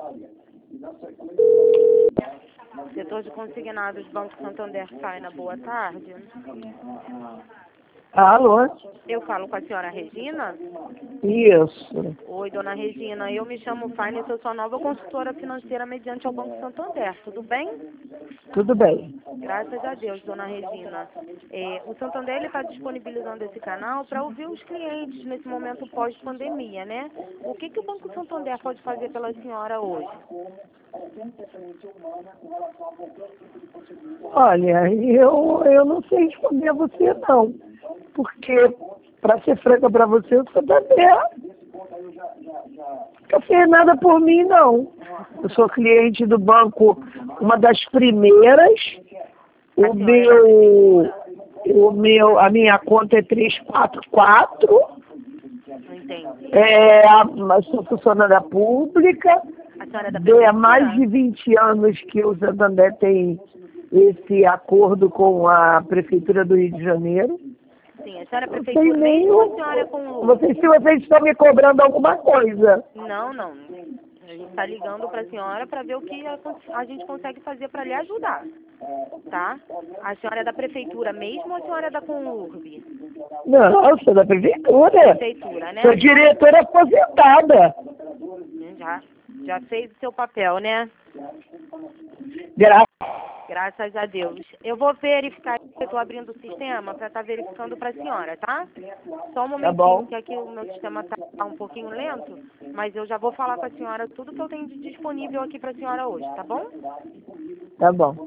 Setor de consignados, Banco Santander, Faina, boa tarde. Alô? Eu falo com a senhora Regina? Isso. Oi, dona Regina, eu me chamo Faina e sou sua nova consultora financeira mediante ao Banco Santander, tudo bem? Tudo bem. Graças a Deus, dona Regina. O Santander está disponibilizando esse canal para ouvir os clientes nesse momento pós-pandemia, né? O que o Banco Santander pode fazer pela senhora hoje? Olha, eu não sei responder a você, não. Porque, para ser franca para você, o Santander nunca fez nada por mim, não. Eu sou cliente do banco, uma das primeiras. A minha conta é 344. Entendi. Sou funcionária pública. Há mais de 20 anos que o Santander tem esse acordo com a Prefeitura do Rio de Janeiro. Sim, a senhora é prefeitura mesmo ou a senhora é com o... Se vocês estão me cobrando alguma coisa. Não. A gente está ligando para a senhora para ver o que a gente consegue fazer para lhe ajudar, tá? A senhora é da prefeitura mesmo ou a senhora é da Conurb? Não, eu sou da prefeitura. Prefeitura, né? Sou diretora aposentada. Já fez o seu papel, né? Graças a Deus. Eu vou verificar, eu estou abrindo o sistema para estar verificando para a senhora, tá? Só um momentinho, que aqui o meu sistema está um pouquinho lento, mas eu já vou falar com a senhora tudo que eu tenho de disponível aqui para a senhora hoje, tá bom? Tá bom.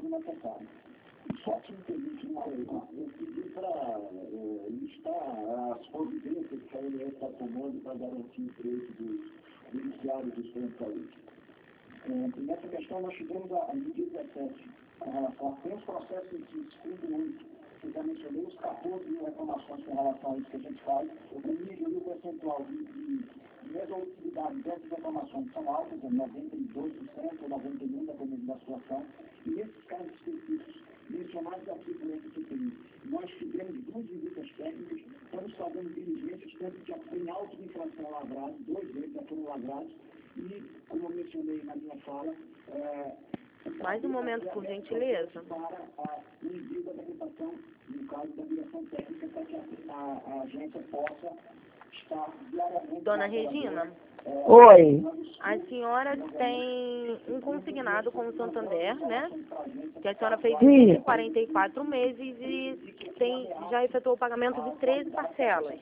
As providências que a ANS está tomando para garantir o direito dos beneficiários dos planos de saúde. Nessa questão, nós tivemos a medida 17, tem os processos de 58, que já mencionei, os 14 mil reclamações com relação a isso que a gente faz, o nível e o percentual de resolutividade dessas reclamações são altas, 92% ou 91%, dependendo da situação, e nesses casos específicos mencionados aqui pelo SCPI, nós tivemos 2 visitas técnicas, estamos fazendo diligências, tanto que tem auto de infração lavrado, 2 vezes já foram lavrados, e, como eu mencionei na minha fala, mais um momento, por gentileza. Para o envio da documentação, no caso da direção técnica, para que a agência possa estar diariamente... Dona Regina? Oi. A senhora tem um consignado com o Santander, né? Que a senhora fez em 44 meses e já efetuou o pagamento de 13 parcelas.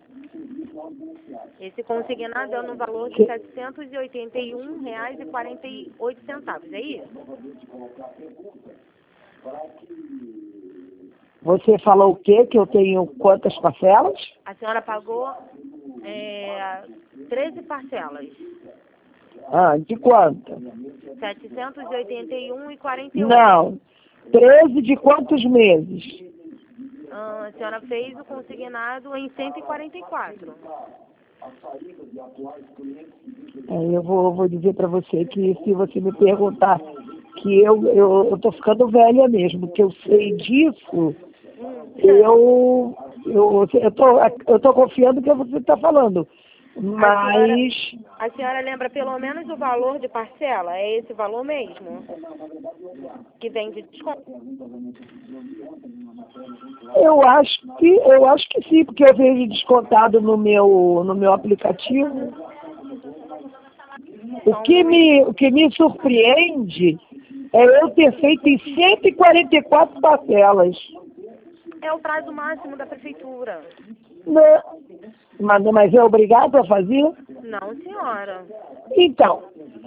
Esse consignado é no valor de R$ 781,48, é isso? Você falou o quê? Que eu tenho quantas parcelas? A senhora pagou 13 parcelas. De quanto? R$ 781,48. Não. 13 de quantos meses? A senhora fez o consignado em 144. Eu vou dizer para você que se você me perguntar que eu tô ficando velha mesmo, que eu sei disso, eu tô confiando que você está falando. Mas... A senhora lembra pelo menos o valor de parcela? É esse valor mesmo? Que vem de desconto? Eu acho que sim, porque eu vejo descontado no meu aplicativo. O que me surpreende é eu ter feito em 144 parcelas. É o prazo máximo da prefeitura. Não. Mas é obrigado a fazer? Não, senhora. Então,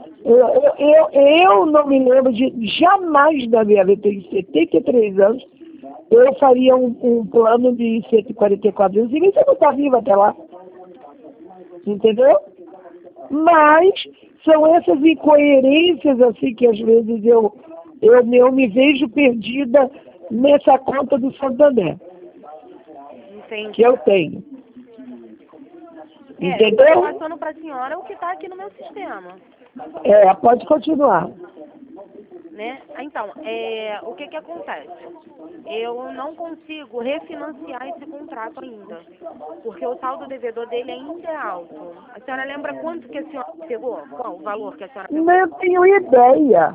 eu não me lembro de jamais na minha vida, tenho 73 anos, eu faria um plano de 144 anos, e nem se eu não estar viva até lá. Entendeu? Mas são essas incoerências assim que às vezes eu me vejo perdida nessa conta do Santander. Entendi. Que eu tenho. Entendeu? Eu estou passando para a senhora o que está aqui no meu sistema. Pode continuar. né? Então, o que acontece? Eu não consigo refinanciar esse contrato ainda, porque o saldo devedor dele ainda é alto. A senhora lembra quanto que a senhora pegou? Qual o valor que a senhora pegou? Não tenho ideia.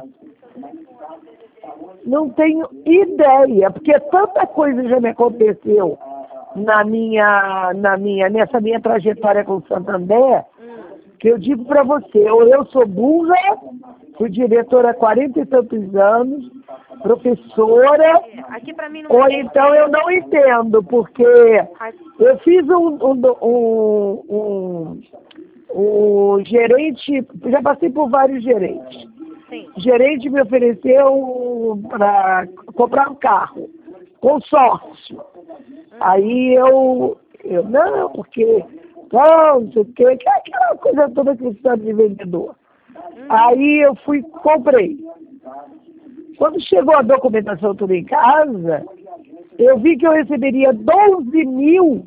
Não tenho ideia, porque tanta coisa já me aconteceu nessa minha trajetória com o Santander, que eu digo para você, ou eu sou burra, fui diretora há 40 e tantos anos, professora, Aqui pra mim não ou então eu não entendo, porque eu fiz um gerente, já passei por vários gerentes. Sim. O gerente me ofereceu para comprar um carro, consórcio. Aí eu não, porque não sei o que, aquela coisa toda que você sabe de vendedor. Aí eu comprei. Quando chegou a documentação tudo em casa, eu vi que eu receberia 12 mil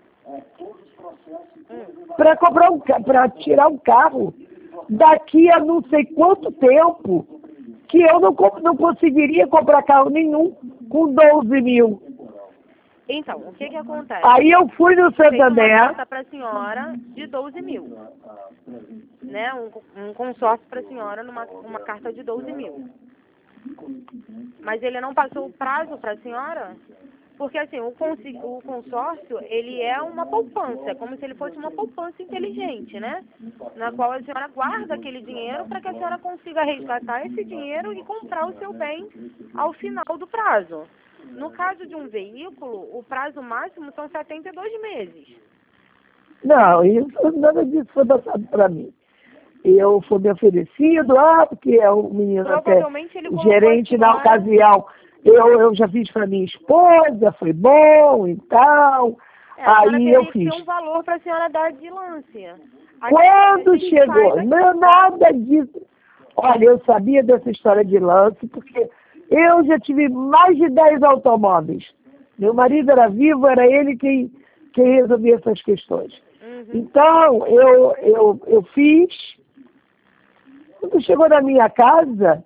para tirar um carro daqui a não sei quanto tempo, que eu não conseguiria comprar carro nenhum com 12 mil. Então, o que acontece? Aí eu fui no Santander. Uma carta para a senhora de 12 mil. Né? Um consórcio para a senhora uma carta de 12 mil. Mas ele não passou o prazo para a senhora? Porque assim, o consórcio, ele é uma poupança, é como se ele fosse uma poupança inteligente, né? Na qual a senhora guarda aquele dinheiro para que a senhora consiga resgatar esse dinheiro e comprar o seu bem ao final do prazo. No caso de um veículo, o prazo máximo são 72 meses. Não, nada disso foi passado para mim. Eu fui me oferecido, porque é o menino até gerente na ocasião. Eu já fiz para minha esposa, foi bom e tal. Aí eu fiz. Tem um valor para a senhora dar de lance. Quando chegou, não, nada disso. Olha, eu sabia dessa história de lance, porque eu já tive mais de 10 automóveis. Meu marido era vivo, era ele quem resolvia essas questões. Então, eu fiz. Quando chegou na minha casa,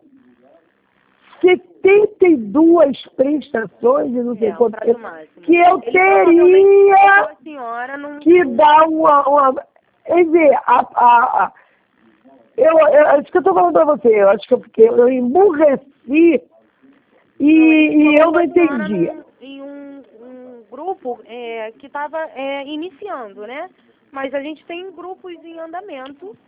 72 prestações, e não sei quanto tempo, que eu teria que dar uma... Quer dizer, acho que eu estou falando para você, eu acho que eu emburreci e eu não entendi. Em um grupo que estava iniciando, né? Mas a gente tem grupos em andamento,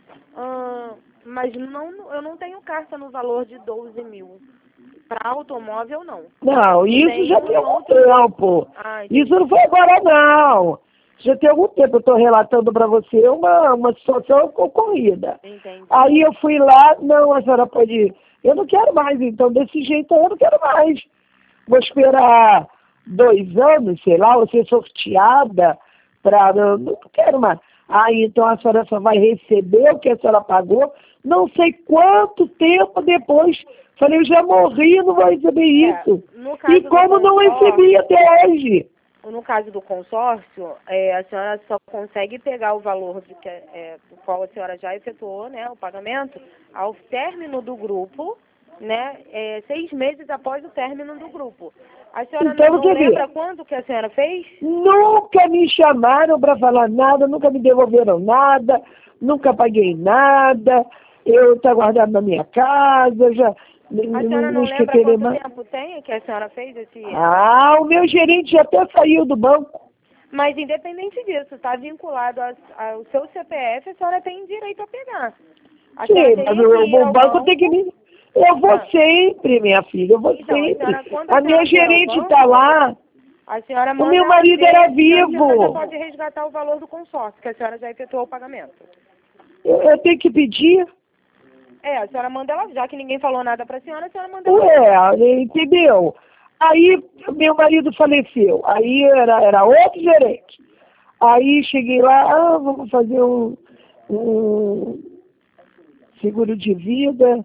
mas eu não tenho carta no valor de 12 mil. Para automóvel, não. Não, isso já tem algum tempo. Isso não foi agora, não. Já tem algum tempo. Eu estou relatando para você uma situação ocorrida. Entendi. Aí eu fui lá, não, a senhora pode ir. Eu não quero mais, então, desse jeito eu não quero mais. Vou esperar 2 anos, sei lá, vou ser sorteada para... Não quero mais. Aí, então, a senhora só vai receber o que a senhora pagou, não sei quanto tempo depois. Falei, eu já morri, não vou receber isso. E como não recebi até hoje? No caso do consórcio, a senhora só consegue pegar o valor do qual a senhora já efetuou, né, o pagamento, ao término do grupo, né, 6 meses após o término do grupo. A senhora então, não lembra quando que a senhora fez? Nunca me chamaram para falar nada, nunca me devolveram nada, nunca paguei nada, eu estou guardado na minha casa, já... A senhora não lembra quanto tempo tem que a senhora fez esse... o meu gerente já até saiu do banco. Mas independente disso, está vinculado ao seu CPF, a senhora tem direito a pegar. Sim, mas o banco tem que me... Eu vou sempre, minha filha, eu vou sempre. A minha gerente está lá. A senhora o meu marido era vivo. A senhora pode resgatar o valor do consórcio, que a senhora já efetuou o pagamento. Eu tenho que pedir? A senhora manda ela, já que ninguém falou nada para a senhora manda ela. Entendeu? Aí meu marido faleceu, aí era outro gerente. Aí cheguei lá, vamos fazer um seguro de vida.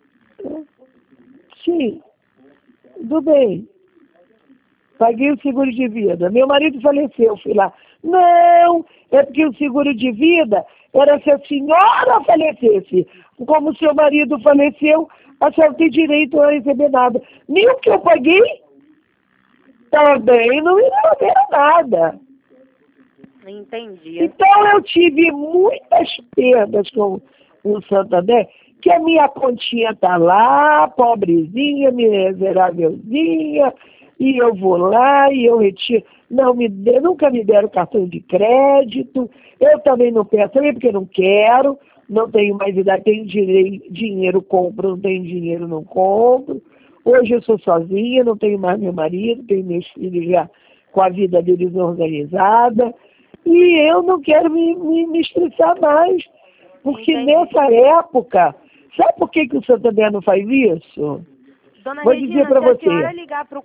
Sim, tudo bem. Paguei o seguro de vida. Meu marido faleceu, fui lá. Não, é porque o seguro de vida era se a senhora falecesse. Como seu marido faleceu, A senhora não tem direito a receber nada. Nem o que eu paguei, também não me deram nada. Entendi. Então eu tive muitas perdas com o Santander, que a minha continha tá lá, pobrezinha, miserávelzinha, e eu vou lá e eu retiro. Nunca me deram cartão de crédito, eu também não peço, também porque não quero, não tenho mais idade, tenho dinheiro, compro, não tenho dinheiro, não compro. Hoje eu sou sozinha, não tenho mais meu marido, tenho meus filhos já com a vida deles organizada, e eu não quero me estressar mais, porque nessa época, sabe por que o Santander não faz isso? Dona Vou Regina, dizer para se a você. senhora ligar para o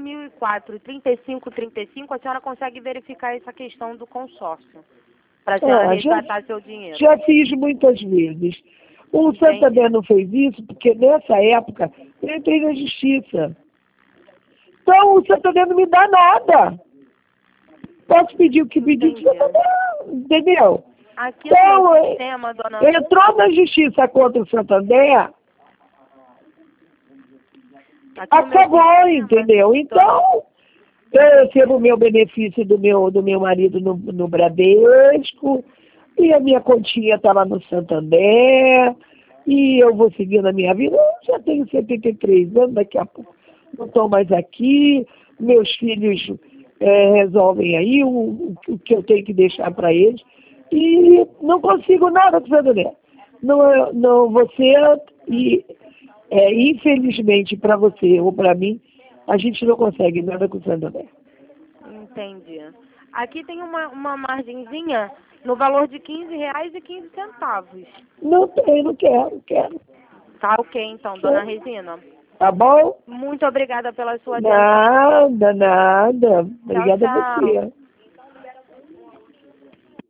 4004-3535, a senhora consegue verificar essa questão do consórcio, para a senhora resgatar seu dinheiro. Já fiz muitas vezes. O Santander não fez isso porque nessa época eu entrei na justiça. Então o Santander não me dá nada. Posso pedir o que pedir que o Santander, entendeu? Aqui então, no sistema, dona... entrou na justiça contra o Santander, acabou, entendeu? Então, eu recebo o meu benefício do meu marido no Bradesco, e a minha continha está lá no Santander, e eu vou seguindo a minha vida. Eu já tenho 73 anos, daqui a pouco não estou mais aqui, meus filhos resolvem aí o que eu tenho que deixar para eles, e não consigo nada com o Santander. Não, você, infelizmente para você ou para mim, a gente não consegue nada com o Santander. Entendi. Aqui tem uma margenzinha no valor de R$15,15. Não tenho, não quero. Tá ok, então, dona Regina. Tá bom? Muito obrigada pela sua atenção. Nada. Obrigada a você.